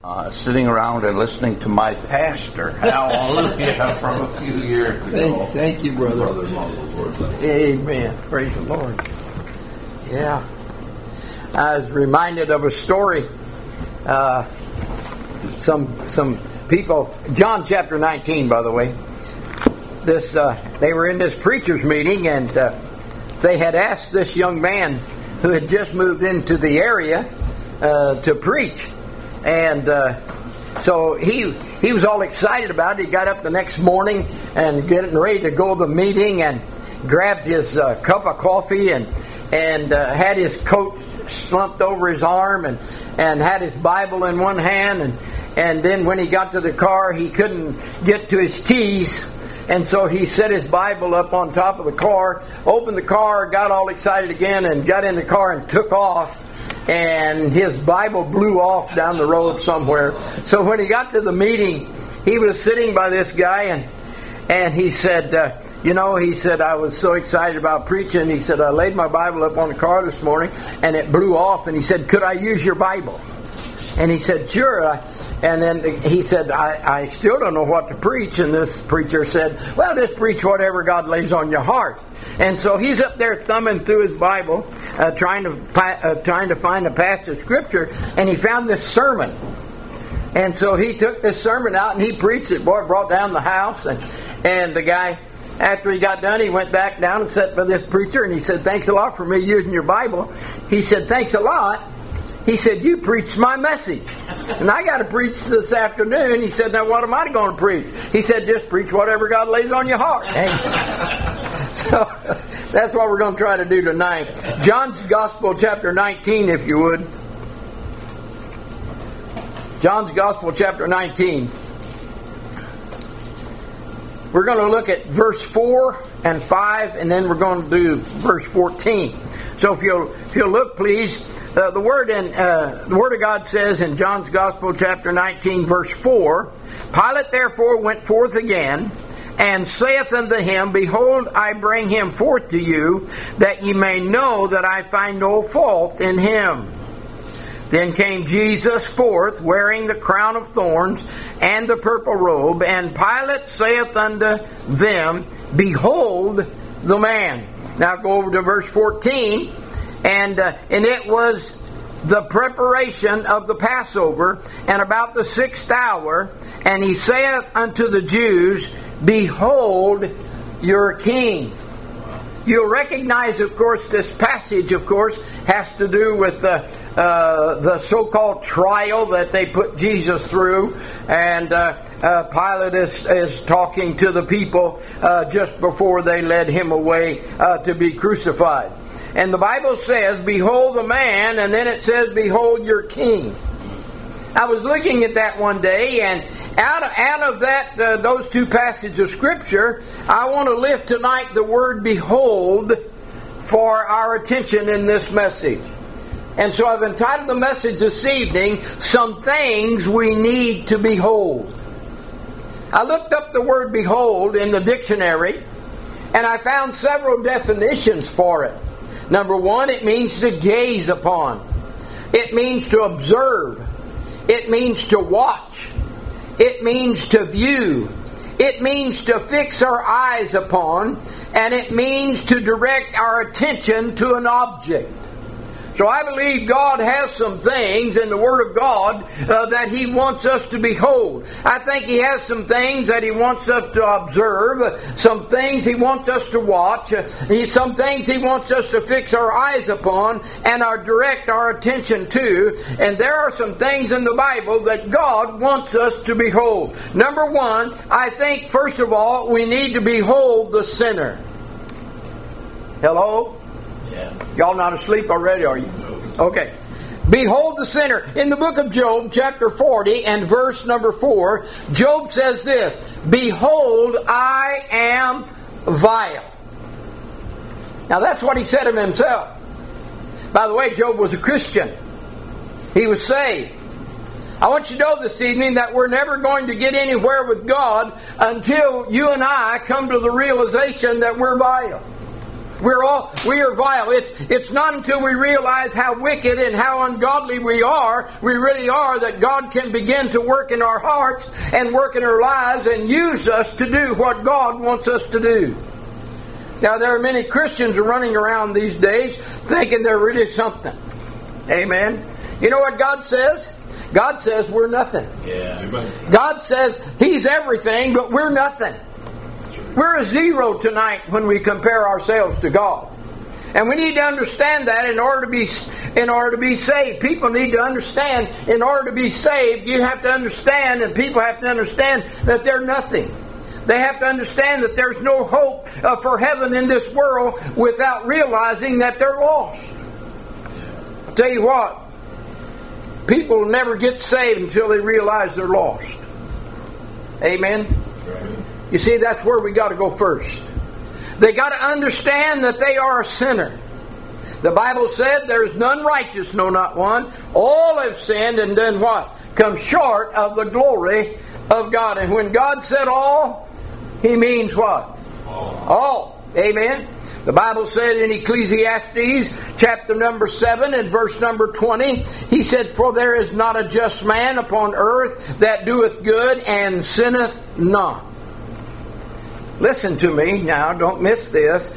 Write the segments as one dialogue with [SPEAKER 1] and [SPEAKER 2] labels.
[SPEAKER 1] Sitting around and listening to my pastor, hallelujah, from a few years ago.
[SPEAKER 2] Thank you, brother. Amen. Praise the Lord. Yeah. I was reminded of a story. Some people, John chapter 19, by the way. They were in this preacher's meeting, and they had asked this young man who had just moved into the area to preach. And so he was all excited about it. He got up the next morning and getting ready to go to the meeting, and grabbed his cup of coffee and had his coat slumped over his arm and had his Bible in one hand. And then when he got to the car, he couldn't get to his keys. And so he set his Bible up on top of the car, opened the car, got all excited again, and got in the car and took off. And his Bible blew off down the road somewhere. So when he got to the meeting, he was sitting by this guy, and he said, I was so excited about preaching. He said, I laid my Bible up on the car this morning, and it blew off. And he said, could I use your Bible? And he said, sure. And then he said, I still don't know what to preach. And this preacher said, well, just preach whatever God lays on your heart. And so he's up there thumbing through his Bible, trying to find a passage of Scripture, and he found this sermon. And so he took this sermon out and he preached it. Boy, brought down the house, and the guy, after he got done, he went back down and sat by this preacher, and he said, thanks a lot for me using your Bible. He said, thanks a lot. He said, you preached my message. And I got to preach this afternoon. He said, now what am I going to preach? He said, just preach whatever God lays on your heart. So that's what we're going to try to do tonight. John's Gospel, chapter 19, if you would. John's Gospel, chapter 19. We're going to look at verse 4 and 5, and then we're going to do verse 14. So if you'll look, please. The Word of God says in John's Gospel, chapter 19, verse 4, Pilate therefore went forth again, and saith unto him, Behold, I bring him forth to you, that ye may know that I find no fault in him. Then came Jesus forth, wearing the crown of thorns and the purple robe, and Pilate saith unto them, Behold the man. Now go over to verse 14. And it was the preparation of the Passover, and about the 6th hour, and he saith unto the Jews, Behold your king. You'll recognize, of course, this passage, of course, has to do with the so-called trial that they put Jesus through, and Pilate is talking to the people just before they led him away to be crucified. And the Bible says, Behold the man, and then it says, Behold your king. I was looking at that one day, and out of that those two passages of Scripture, I want to lift tonight the word behold for our attention in this message. And so I've entitled the message this evening, Some Things We Need to Behold. I looked up the word behold in the dictionary, and I found several definitions for it. Number one, it means to gaze upon. It means to observe. It means to watch. It means to view. It means to fix our eyes upon. And it means to direct our attention to an object. So I believe God has some things in the Word of God that He wants us to behold. I think He has some things that He wants us to observe, some things He wants us to watch, some things He wants us to fix our eyes upon and direct our attention to. And there are some things in the Bible that God wants us to behold. Number one, I think, first of all, we need to behold the sinner. Hello?
[SPEAKER 1] Yeah.
[SPEAKER 2] Y'all not asleep already, are you? Okay. Behold the sinner. In the book of Job, chapter 40 and verse number 4, Job says this, Behold, I am vile. Now that's what he said of himself. By the way, Job was a Christian. He was saved. I want you to know this evening that we're never going to get anywhere with God until you and I come to the realization that we're vile. We are vile. It's not until we realize how wicked and how ungodly we really are, that God can begin to work in our hearts and work in our lives and use us to do what God wants us to do. Now, there are many Christians running around these days thinking they're really something. Amen. You know what God says? God says we're nothing.
[SPEAKER 3] Yeah.
[SPEAKER 2] God says He's everything, but we're nothing. We're a zero tonight when we compare ourselves to God. And we need to understand that in order to be saved. People need to understand, in order to be saved, you have to understand, and people have to understand that they're nothing. They have to understand that there's no hope for heaven in this world without realizing that they're lost. I'll tell you what, people will never get saved until they realize they're lost. Amen? You see, that's where we got to go first. They got to understand that they are a sinner. The Bible said there's none righteous, no, not one. All have sinned and done what? Come short of the glory of God. And when God said all, He means what? All. Amen. The Bible said in Ecclesiastes chapter number 7 and verse number 20, He said, For there is not a just man upon earth that doeth good and sinneth not. Listen to me now, don't miss this.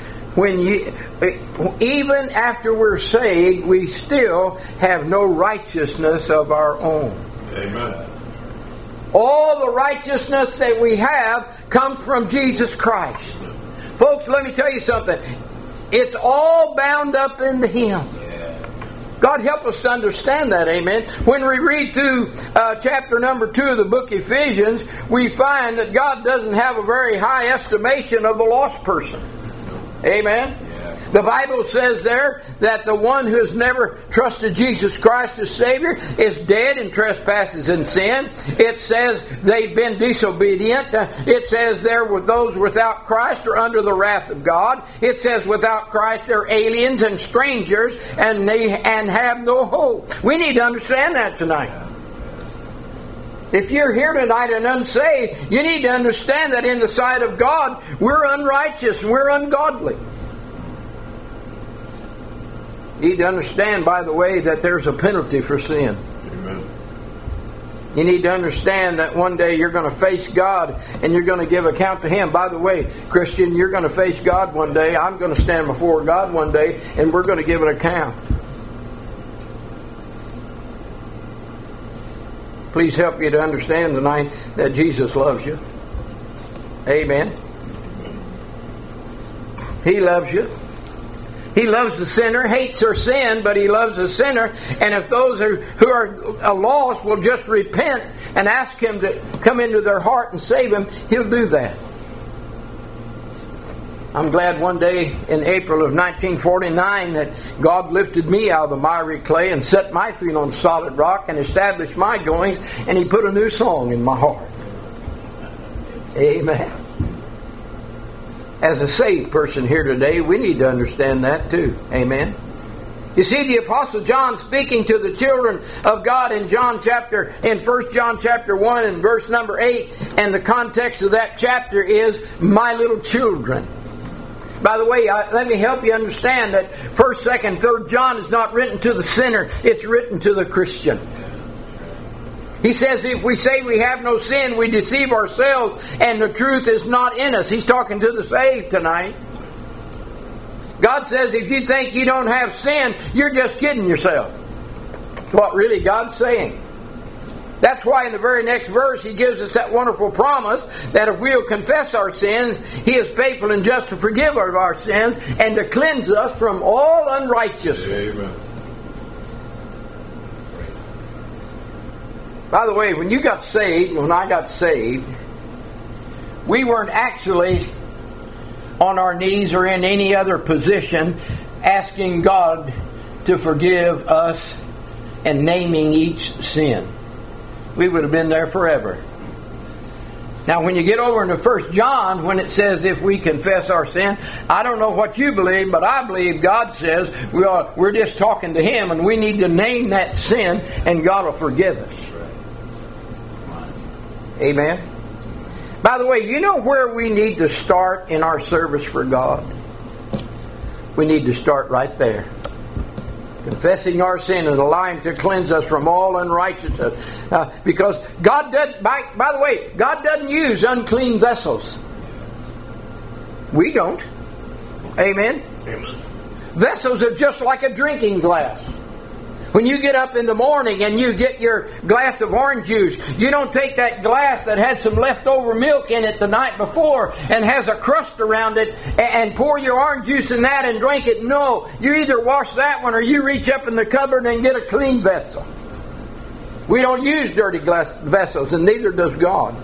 [SPEAKER 2] Even after we're saved, we still have no righteousness of our own.
[SPEAKER 3] Amen.
[SPEAKER 2] All the righteousness that we have comes from Jesus Christ. Folks, let me tell you something. It's all bound up into Him. God help us to understand that, amen. When we read through chapter number 2 of the book of Ephesians, we find that God doesn't have a very high estimation of the lost person. Amen. The Bible says there that the one who has never trusted Jesus Christ as Savior is dead in trespasses and sin. It says they've been disobedient. It says there with those without Christ are under the wrath of God. It says without Christ they're aliens and strangers and have no hope. We need to understand that tonight. If you're here tonight and unsaved, you need to understand that in the sight of God, we're unrighteous, we're ungodly. You need to understand, by the way, that there's a penalty for sin.
[SPEAKER 3] Amen.
[SPEAKER 2] You need to understand that one day you're going to face God and you're going to give account to Him. By the way, Christian, you're going to face God one day. I'm going to stand before God one day and we're going to give an account. Please help you to understand tonight that Jesus loves you. Amen. He loves you. He loves the sinner, hates their sin, but He loves the sinner. And if those who are lost will just repent and ask Him to come into their heart and save them, He'll do that. I'm glad one day in April of 1949 that God lifted me out of the miry clay and set my feet on solid rock and established my goings, and He put a new song in my heart. Amen. As a saved person here today, we need to understand that too. Amen. You see, the Apostle John speaking to the children of God in 1 John chapter 1 and verse number 8, and the context of that chapter is, my little children. By the way, let me help you understand that 1st, 2nd, 3rd John is not written to the sinner, it's written to the Christian. He says if we say we have no sin, we deceive ourselves and the truth is not in us. He's talking to the saved tonight. God says if you think you don't have sin, you're just kidding yourself. That's what really God's saying. That's why in the very next verse He gives us that wonderful promise that if we'll confess our sins, He is faithful and just to forgive our sins and to cleanse us from all unrighteousness.
[SPEAKER 3] Amen.
[SPEAKER 2] By the way, when you got saved, when I got saved, we weren't actually on our knees or in any other position asking God to forgive us and naming each sin. We would have been there forever. Now, when you get over into 1 John, when it says if we confess our sin, I don't know what you believe, but I believe God says we're just talking to Him and we need to name that sin and God will forgive us. Amen. By the way, you know where we need to start in our service for God? We need to start right there. Confessing our sin and allowing to cleanse us from all unrighteousness. Because God doesn't, by the way, God doesn't use unclean vessels. We don't. Amen?
[SPEAKER 1] Amen.
[SPEAKER 2] Vessels are just like a drinking glass. When you get up in the morning and you get your glass of orange juice, you don't take that glass that had some leftover milk in it the night before and has a crust around it and pour your orange juice in that and drink it. No, you either wash that one or you reach up in the cupboard and get a clean vessel. We don't use dirty glass vessels, and neither does God.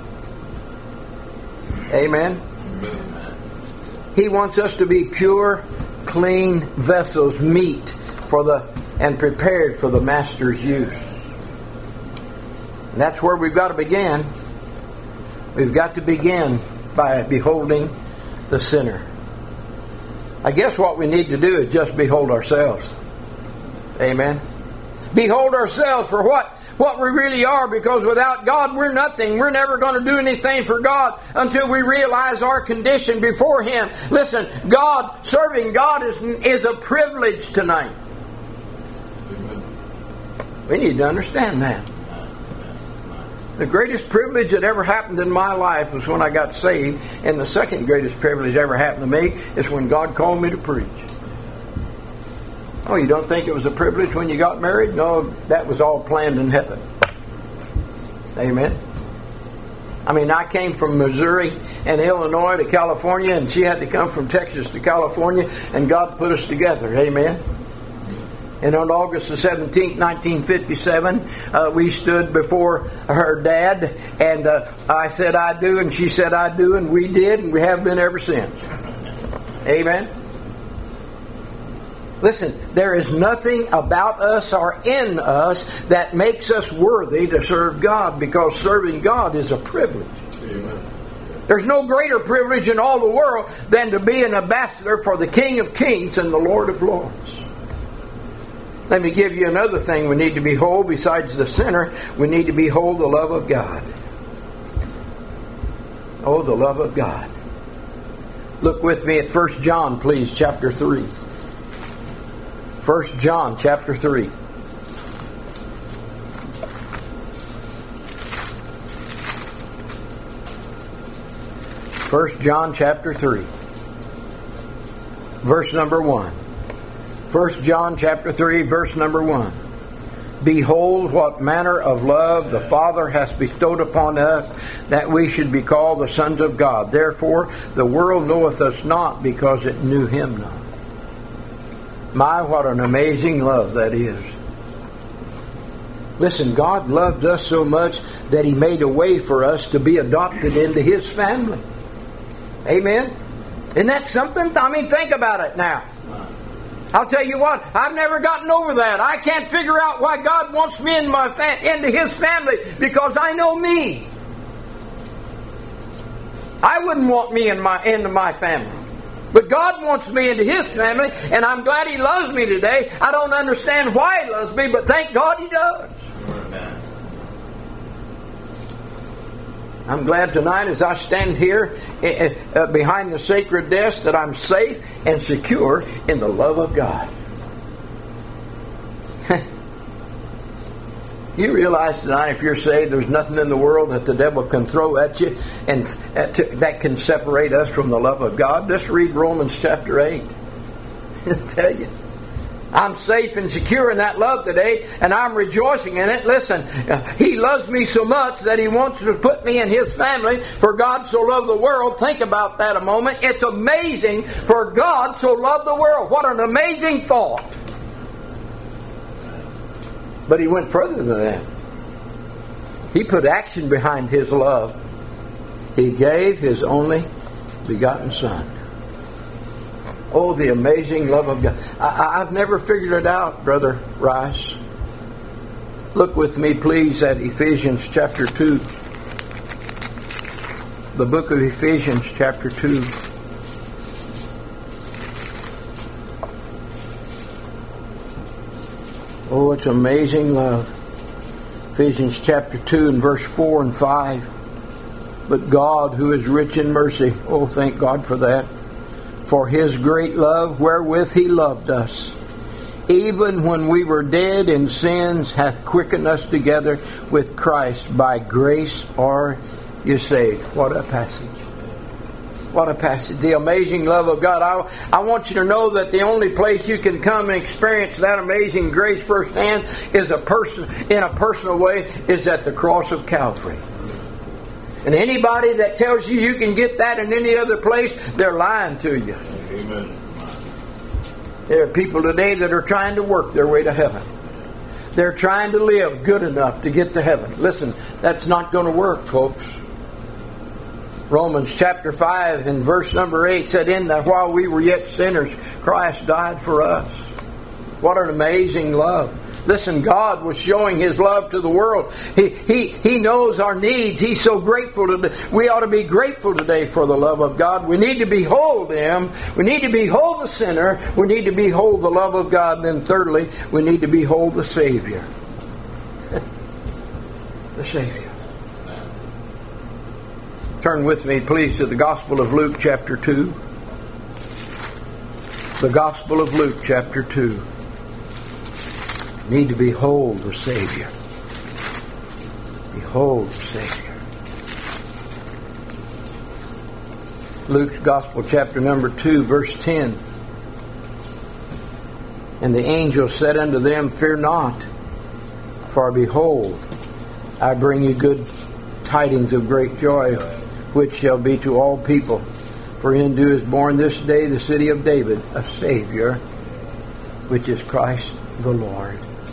[SPEAKER 2] Amen? He wants us to be pure, clean vessels, meet and prepared for the Master's use. And that's where we've got to begin. We've got to begin by beholding the sinner. I guess what we need to do is just behold ourselves. Amen. Behold ourselves for what we really are, because without God we're nothing. We're never going to do anything for God until we realize our condition before Him. Listen, serving God is a privilege tonight. We need to understand that. The greatest privilege that ever happened in my life was when I got saved, and the second greatest privilege that ever happened to me is when God called me to preach. Oh, you don't think it was a privilege when you got married? No, that was all planned in heaven. Amen. I mean, I came from Missouri and Illinois to California, and she had to come from Texas to California, and God put us together. Amen. And on August the 17th, 1957, we stood before her dad, and I said, I do, and she said, I do, and we did, and we have been ever since. Amen? Listen, there is nothing about us or in us that makes us worthy to serve God, because serving God is a privilege. Amen. There's no greater privilege in all the world than to be an ambassador for the King of Kings and the Lord of Lords. Let me give you another thing we need to behold besides the sinner. We need to behold the love of God. Oh, the love of God. Look with me at 1 John, please, chapter 3. 1 John, chapter 3. 1 John, chapter 3. Verse number 1. 1 John chapter 3, verse number 1. Behold, what manner of love the Father has bestowed upon us, that we should be called the sons of God. Therefore, the world knoweth us not, because it knew Him not. My, what an amazing love that is. Listen, God loved us so much that He made a way for us to be adopted into His family. Amen? Isn't that something? I mean, think about it now. I'll tell you what, I've never gotten over that. I can't figure out why God wants me into His family, because I know me. I wouldn't want me into my family. But God wants me into His family, and I'm glad He loves me today. I don't understand why He loves me, but thank God He does. Amen. I'm glad tonight as I stand here behind the sacred desk that I'm safe and secure in the love of God. You realize tonight, if you're saved, there's nothing in the world that the devil can throw at you and that can separate us from the love of God. Just read Romans chapter 8. I'll tell you. I'm safe and secure in that love today, and I'm rejoicing in it. Listen, He loves me so much that He wants to put me in His family. For God so loved the world. Think about that a moment. It's amazing, for God so loved the world. What an amazing thought. But He went further than that. He put action behind His love. He gave His only begotten Son. Oh, the amazing love of God. I've never figured it out, Brother Rice. Look with me, please, at Ephesians chapter 2. The book of Ephesians chapter 2. Oh, it's amazing love. Ephesians chapter 2 and verse 4 and 5. But God, who is rich in mercy. Oh, thank God for that. For His great love wherewith He loved us, even when we were dead in sins, hath quickened us together with Christ. By grace are you saved. What a passage. What a passage. The amazing love of God. I want you to know that the only place you can come and experience that amazing grace firsthand is in a personal way is at the cross of Calvary. And anybody that tells you can get that in any other place, they're lying to you.
[SPEAKER 1] Amen.
[SPEAKER 2] There are people today that are trying to work their way to heaven. They're trying to live good enough to get to heaven. Listen, that's not going to work, folks. Romans chapter 5 and verse number 8 said, "In that while we were yet sinners, Christ died for us." What an amazing love. Listen, God was showing His love to the world. He knows our needs. He's so grateful. We ought to be grateful today for the love of God. We need to behold Him. We need to behold the sinner. We need to behold the love of God. And then thirdly, we need to behold the Savior. The Savior. Turn with me, please, to the Gospel of Luke chapter 2. The Gospel of Luke chapter 2. Need to behold the Savior. Behold the Savior. Luke's Gospel chapter number 2 verse 10. "And the angel said unto them, Fear not, for behold, I bring you good tidings of great joy, which shall be to all people. For unto you is born this day the city of David a Savior, which is Christ the Lord."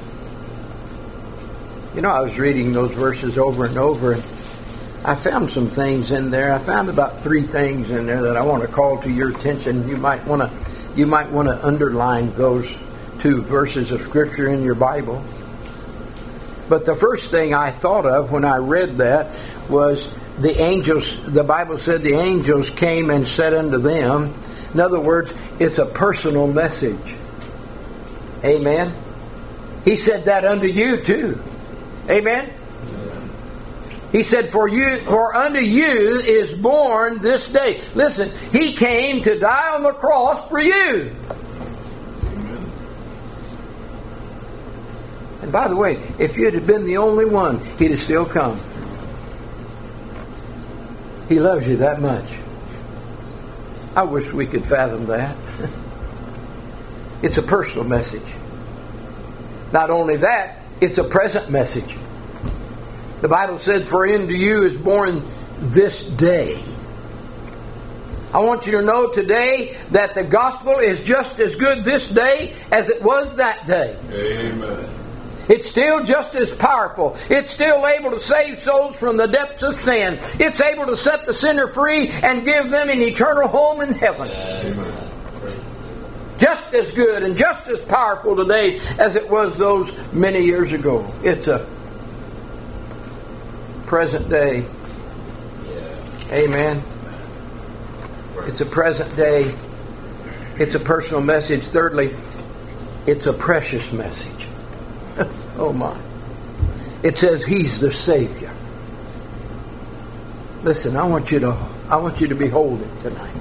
[SPEAKER 2] You know, I was reading those verses over and over, and I found some things in there. I found about 3 things in there that I want to call to your attention. You might want to underline those 2 verses of Scripture in your Bible. But the first thing I thought of when I read that was the angels. The Bible said the angels came and said unto them. In other words, it's a personal message. Amen. He said that unto you too. Amen. He said, for unto you is born this day. Listen, He came to die on the cross for you.
[SPEAKER 1] Amen.
[SPEAKER 2] And by the way, if you'd have been the only one, He'd have still come. He loves you that much. I wish we could fathom that. It's a personal message. Not only that, it's a present message. The Bible said, for unto you is born this day. I want you to know today that the gospel is just as good this day as it was that day.
[SPEAKER 1] Amen.
[SPEAKER 2] It's still just as powerful. It's still able to save souls from the depths of sin. It's able to set the sinner free and give them an eternal home in heaven.
[SPEAKER 1] Amen.
[SPEAKER 2] Just as good and just as powerful today as it was those many years ago. It's a present day. Amen. It's a present day. It's a personal message. Thirdly, it's a precious message. Oh my. It says He's the Savior. Listen, I want you to behold it tonight.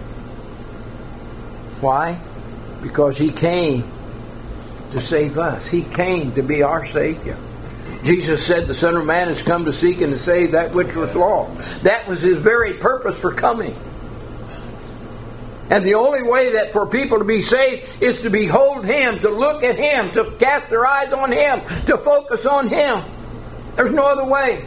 [SPEAKER 2] Why? Because He came to save us. He came to be our Savior. Jesus said the Son of Man has come to seek and to save that which was lost. That was His very purpose for coming. And the only way that for people to be saved is to behold Him, to look at Him, to cast their eyes on Him, to focus on Him. There's no other way.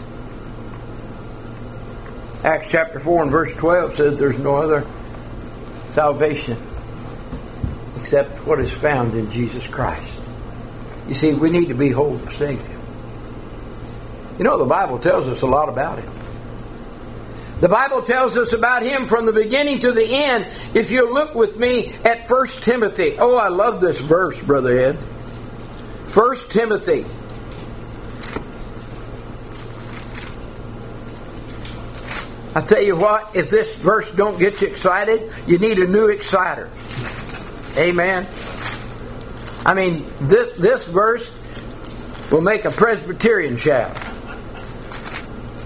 [SPEAKER 2] Acts chapter 4 and verse 12 says there's no other salvation except what is found in Jesus Christ. You see, we need to behold the Savior. You know, the Bible tells us a lot about Him. The Bible tells us about Him from the beginning to the end. If you look with me at 1 Timothy. Oh, I love this verse, Brother Ed. 1 Timothy. I tell you what, if this verse don't get you excited, you need a new exciter. Amen. I mean, this verse will make a Presbyterian shout.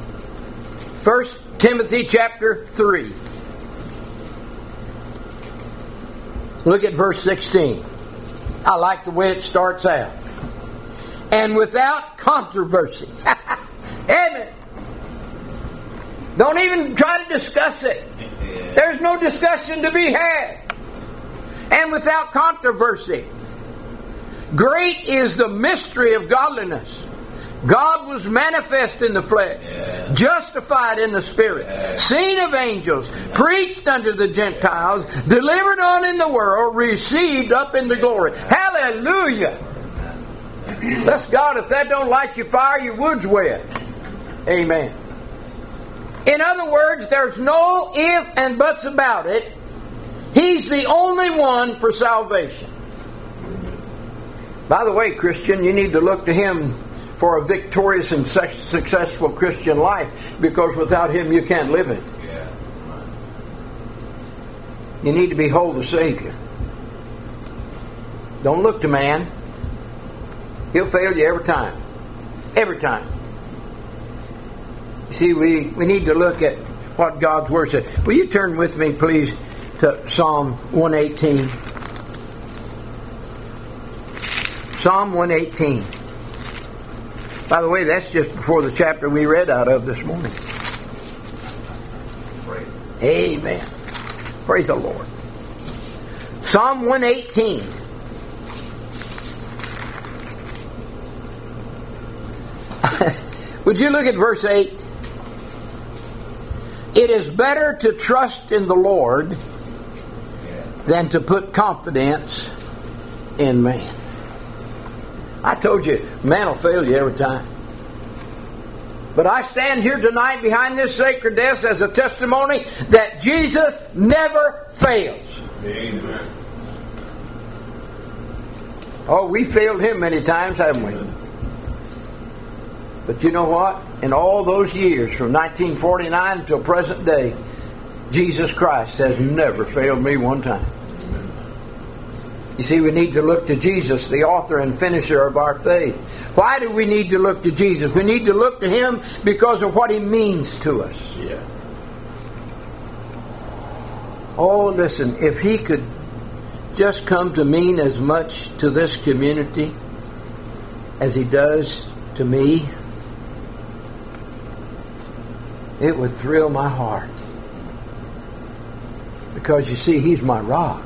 [SPEAKER 2] 1 Timothy chapter 3. Look at verse 16. I like the way it starts out. And without controversy. Amen. Don't even try to discuss it. There's no discussion to be had. And without controversy. Great is the mystery of godliness. God was manifest in the flesh, justified in the spirit, seen of angels, preached unto the Gentiles, delivered on in the world, received up into glory. Hallelujah! Bless God, if that don't light your fire, your wood's wet. Amen. In other words, there's no if and buts about it. He's the only one for salvation. By the way, Christian, you need to look to Him for a victorious and successful Christian life, because without Him you can't live it. You need to behold the Savior. Don't look to man. He'll fail you every time. Every time. You see, we need to look at what God's Word says. Will you turn with me, please, to Psalm 118? Psalm 118. By the way, that's just before the chapter we read out of this morning. Amen. Praise the Lord. Psalm 118. Would you look at verse 8? It is better to trust in the Lord than to put confidence in man. I told you, man will fail you every time. But I stand here tonight behind this sacred desk as a testimony that Jesus never fails.
[SPEAKER 1] Amen.
[SPEAKER 2] Oh, we failed Him many times, haven't we? But you know what? In all those years, from 1949 till present day, Jesus Christ has never failed me one time. You see, we need to look to Jesus, the author and finisher of our faith. Why do we need to look to Jesus? We need to look to Him because of what He means to us.
[SPEAKER 1] Yeah.
[SPEAKER 2] Oh, listen, if He could just come to mean as much to this community as He does to me, it would thrill my heart. Because you see, He's my rock.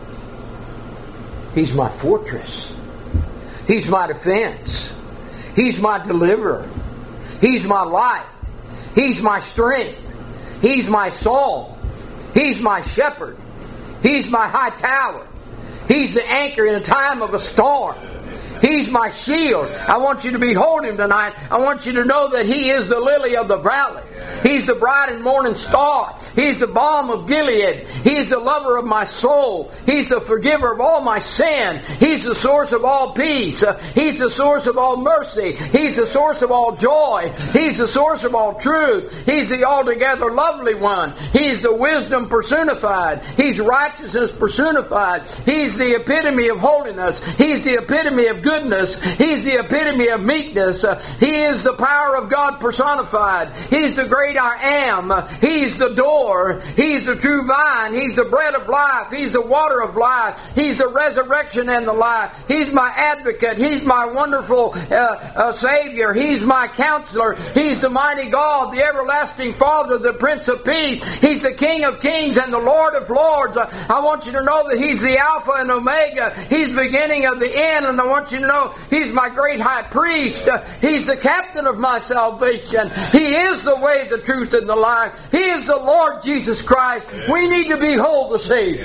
[SPEAKER 2] He's my fortress. He's my defense. He's my deliverer. He's my light. He's my strength. He's my song. He's my shepherd. He's my high tower. He's the anchor in a time of a storm. He's my shield. I want you to behold Him tonight. I want you to know that He is the lily of the valley. He's the bright and morning star. He's the balm of Gilead. He's the lover of my soul. He's the forgiver of all my sin. He's the source of all peace. He's the source of all mercy. He's the source of all joy. He's the source of all truth. He's the altogether lovely one. He's the wisdom personified. He's righteousness personified. He's the epitome of holiness. He's the epitome of goodness. He's the epitome of meekness. He is the power of God personified. He's the great I am. He's the door. He's the true vine. He's the bread of life. He's the water of life. He's the resurrection and the life. He's my advocate. He's my wonderful Savior. He's my counselor. He's the mighty God, the everlasting Father, the Prince of Peace. He's the King of kings and the Lord of lords. I want you to know that He's the Alpha and Omega. He's the beginning of the end, and I want you to know He's my great high priest. He's the captain of my salvation. He is the way, the truth, and the life. He is the Lord Jesus Christ. We need to behold the Savior.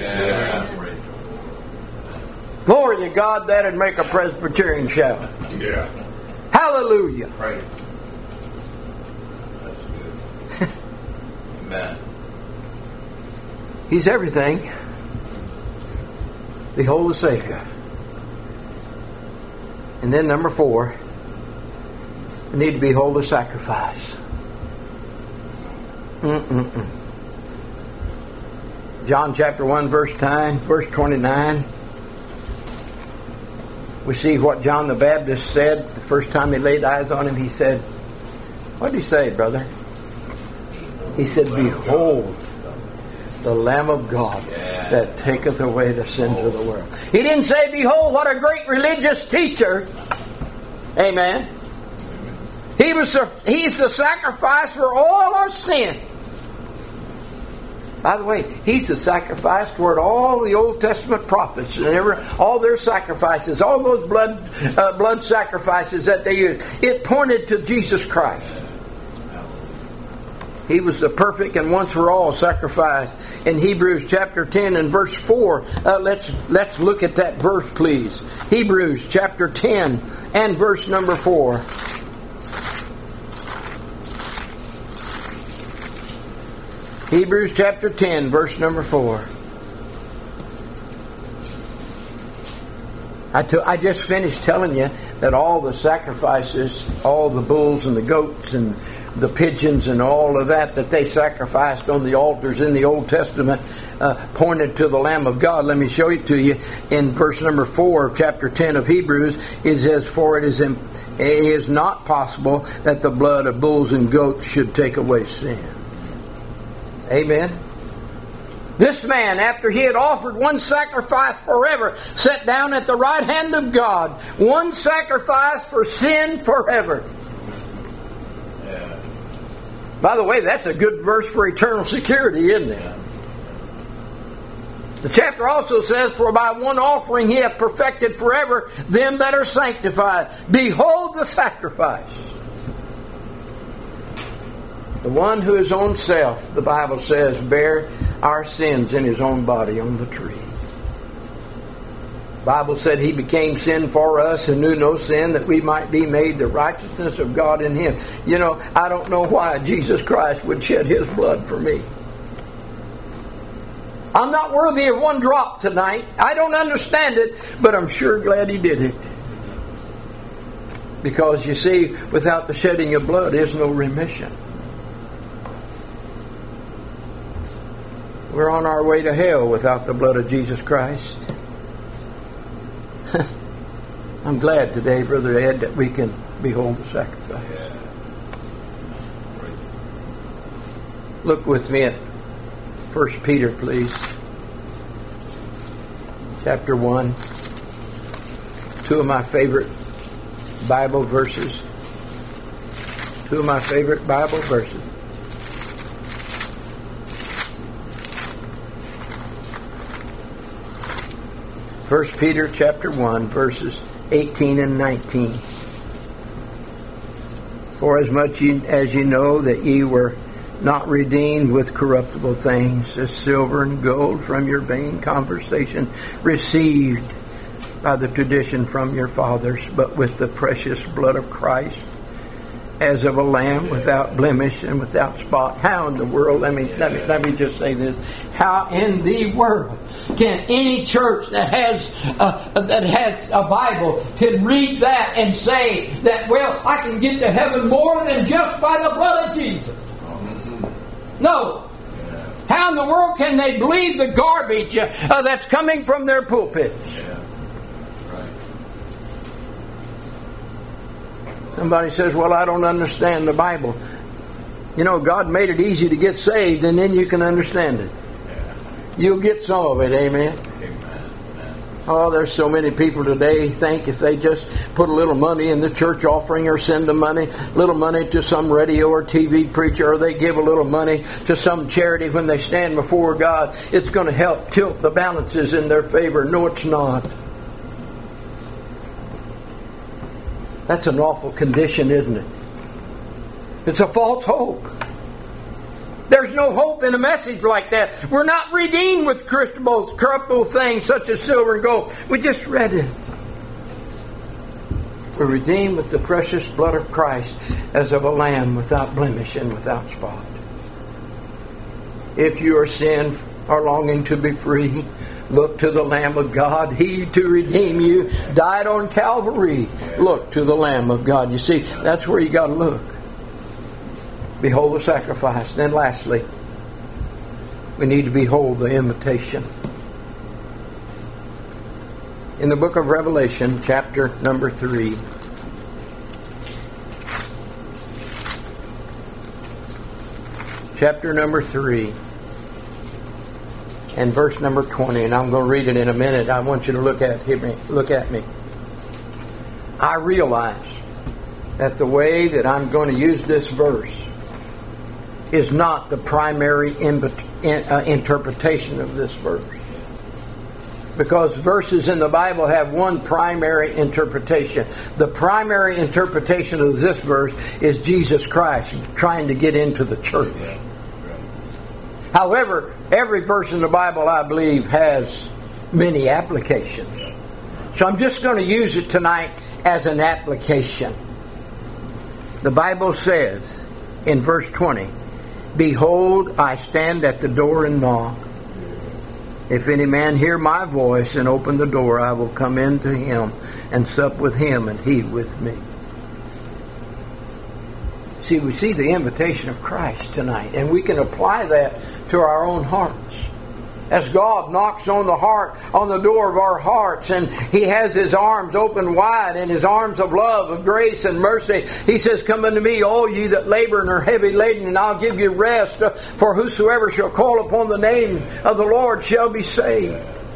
[SPEAKER 2] Glory to God. That'd make a Presbyterian shout.
[SPEAKER 1] Yeah.
[SPEAKER 2] Hallelujah.
[SPEAKER 1] Praise. That's good. Amen.
[SPEAKER 2] He's everything. Behold the Savior. And then number 4, we need to behold the sacrifice. John chapter 1 verse 29. We see what John the Baptist said the first time he laid eyes on Him. He said, what did he say, brother? He said, behold the Lamb of God that taketh away the sins of the world. He didn't say, behold, what a great religious teacher. Amen. He's the sacrifice for all our sin. By the way, He's the sacrifice toward all the Old Testament prophets and all their sacrifices, all those blood sacrifices that they used. It pointed to Jesus Christ. He was the perfect and once for all sacrifice. In Hebrews chapter 10 and verse 4, let's look at that verse, please. Hebrews chapter 10 and verse number 4. Hebrews chapter 10, verse number 4. I just finished telling you that all the sacrifices, all the bulls and the goats and the pigeons and all of that they sacrificed on the altars in the Old Testament pointed to the Lamb of God. Let me show it to you. In verse number 4 of chapter 10 of Hebrews, it says, for it is not possible that the blood of bulls and goats should take away sin. Amen. This man, after he had offered one sacrifice forever, sat down at the right hand of God. One sacrifice for sin forever. Yeah. By the way, that's a good verse for eternal security, isn't it? Yeah. The chapter also says, for by one offering he hath perfected forever them that are sanctified. Behold the sacrifice. The one who his own self, the Bible says, bare our sins in his own body on the tree. The Bible said he became sin for us who knew no sin, that we might be made the righteousness of God in him. You know, I don't know why Jesus Christ would shed his blood for me. I'm not worthy of one drop tonight. I don't understand it, but I'm sure glad he did it. Because you see, without the shedding of blood is no remission. We're on our way to hell without the blood of Jesus Christ. I'm glad today, Brother Ed, that we can behold the sacrifice. Look with me at 1 Peter, please. Chapter 1. Two of my favorite Bible verses. 1 Peter chapter 1, verses 18 and 19. For as much as ye know that ye were not redeemed with corruptible things, as silver and gold from your vain conversation received by the tradition from your fathers, but with the precious blood of Christ, as of a lamb without blemish and without spot. How in the world, let me just say this, how in the world can any church that has a Bible can read that and say that, well, I can get to heaven more than just by the blood of Jesus? No. How in the world can they believe the garbage that's coming from their pulpits? Somebody says, well, I don't understand the Bible. You know, God made it easy to get saved, and then you can understand it. You'll get some of it, amen? Oh, there's so many people today think if they just put a little money in the church offering or send the money, little money to some radio or TV preacher, or they give a little money to some charity when they stand before God, it's going to help tilt the balances in their favor. No, it's not. That's an awful condition, isn't it? It's a false hope. There's no hope in a message like that. We're not redeemed with corruptible things such as silver and gold. We just read it. We're redeemed with the precious blood of Christ, as of a lamb without blemish and without spot. If you are sin or longing to be free, look to the Lamb of God. He to redeem you died on Calvary. Look to the Lamb of God. You see, that's where you got to look. Behold the sacrifice. Then lastly, we need to behold the invitation. In the book of Revelation, chapter number 3. Chapter number 3. and verse number 20, and I'm going to read it in a minute. I want you to look at me. I realize that the way that I'm going to use this verse is not the primary interpretation of this verse. Because verses in the Bible have one primary interpretation. The primary interpretation of this verse is Jesus Christ trying to get into the church. However, every verse in the Bible, I believe, has many applications. So I'm just going to use it tonight as an application. The Bible says in verse 20, "Behold, I stand at the door and knock. If any man hear my voice and open the door, I will come in to him and sup with him and he with me." See, we see the invitation of Christ tonight, and we can apply that to our own hearts. As God knocks on the door of our hearts, and He has His arms open wide, and His arms of love, of grace and mercy. He says, "Come unto me, all ye that labor and are heavy laden, and I'll give you rest. For whosoever shall call upon the name of the Lord shall be saved."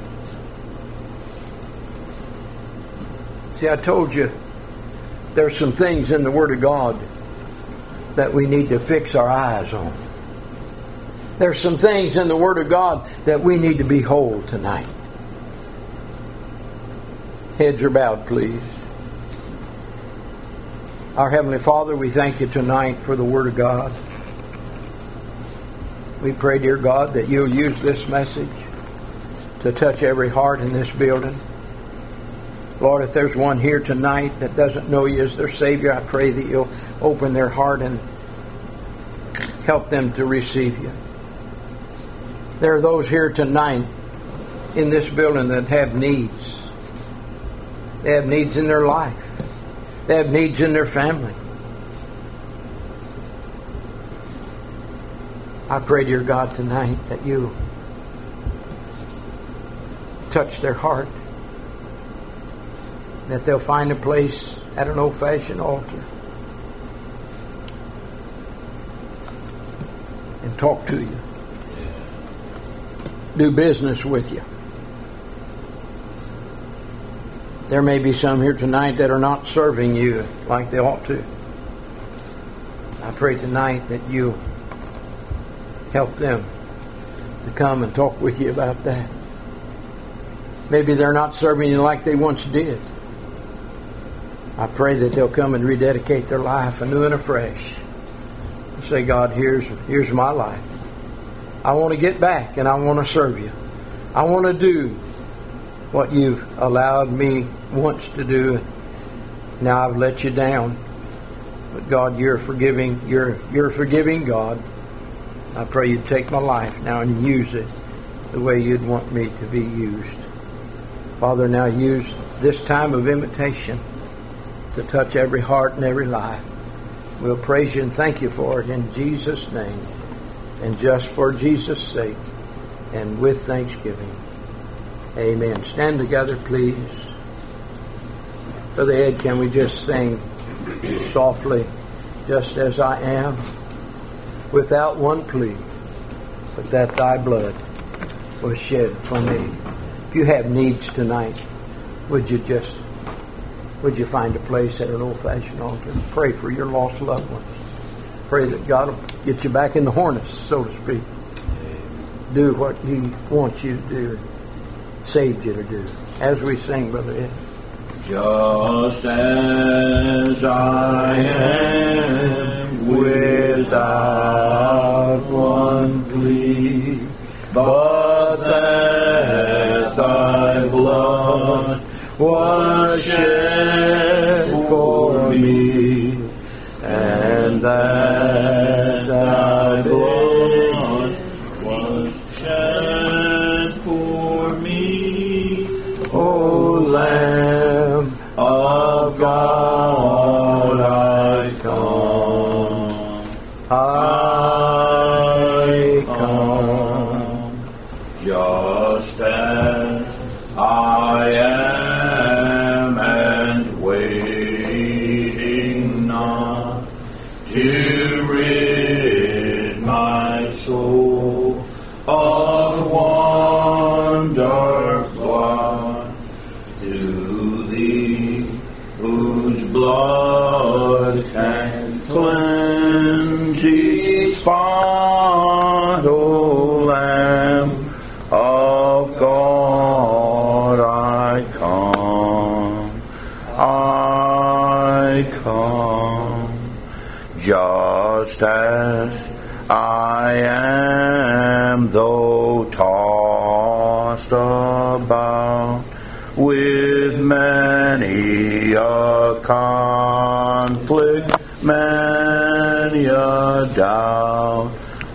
[SPEAKER 2] See, I told you there's some things in the Word of God that we need to fix our eyes on. There's some things in the Word of God that we need to behold tonight. Heads are bowed, please. Our Heavenly Father, we thank you tonight for the Word of God. We pray, dear God, that you'll use this message to touch every heart in this building. Lord, if there's one here tonight that doesn't know you as their Savior, I pray that you'll open their heart and help them to receive you. There are those here tonight in this building that have needs. They have needs in their life. They have needs in their family. I pray, dear God, tonight that you touch their heart, that they'll find a place at an old-fashioned altar and talk to you. Do business with you. There may be some here tonight that are not serving you like they ought to. I pray tonight that you help them to come and talk with you about that. Maybe they're not serving you like they once did. I pray that they'll come and rededicate their life anew and afresh. And say, "God, here's my life. I want to get back and I want to serve you. I want to do what you've allowed me once to do. Now I've let you down. But God, you're forgiving. You're a forgiving God. I pray you'd take my life now and use it the way you'd want me to be used. Father, now use this time of invitation to touch every heart and every life. We'll praise you and thank you for it in Jesus' name. And just for Jesus' sake, and with thanksgiving. Amen. Stand together, please. Brother Ed, can we just sing softly, "Just as I am, without one plea, but that thy blood was shed for me." If you have needs tonight, would you find a place at an old-fashioned altar? Pray for your lost loved ones. Pray that God will get you back in the harness, so to speak. Do what He wants you to do, saved you to do. As we sing, Brother Ed.
[SPEAKER 1] Just as I am, without one plea, but that thy blood was shed for me, and that thy blood was shed for me, O Lamb of God, I come, just as I am, and waiting not to rid my soul of one come, just as I am, though tossed about with many a conflict, many a doubt.